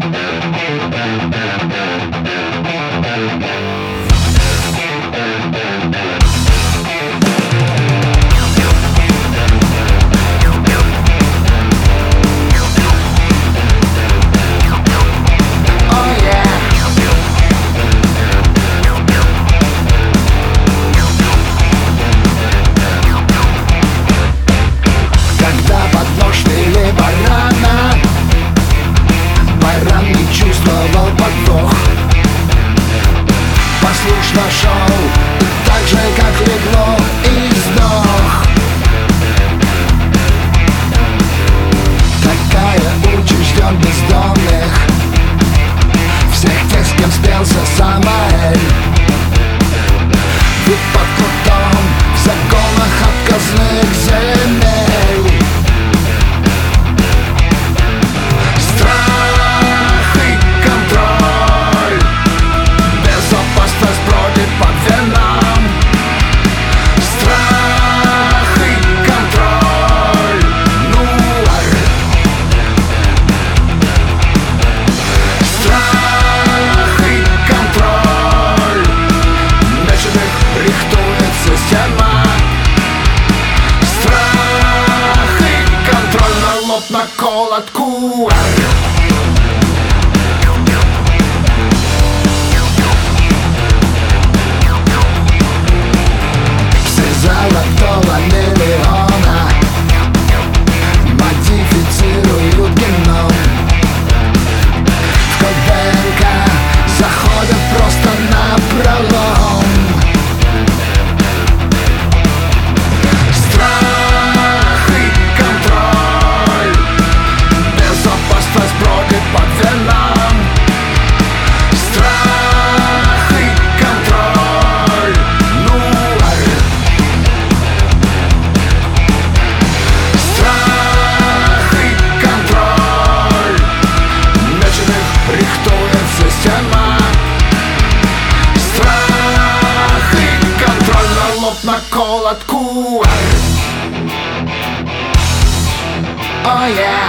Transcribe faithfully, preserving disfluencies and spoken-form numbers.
Послушно шел, так же, как легло, и сдох. Такая участь ждет бездомных, всех тех, с кем спелся Самаэль. Вы под крутом, в законах отказных земель. Страх и контроль, безопасность бродит под венам. Страх и контроль, нуар. Страх и контроль, меченых рихтуется стена. Страх и контроль, на лоб наколот куар. Золотого миллиона модифицируют геном. В код ДНК заходят просто напролом. Страх и контроль, безопасность бродит под венам. Страх и контроль, нуар. Страх и контроль, меченых рихтуется стена. Страх и контроль, на лоб наколот куар. Oh yeah.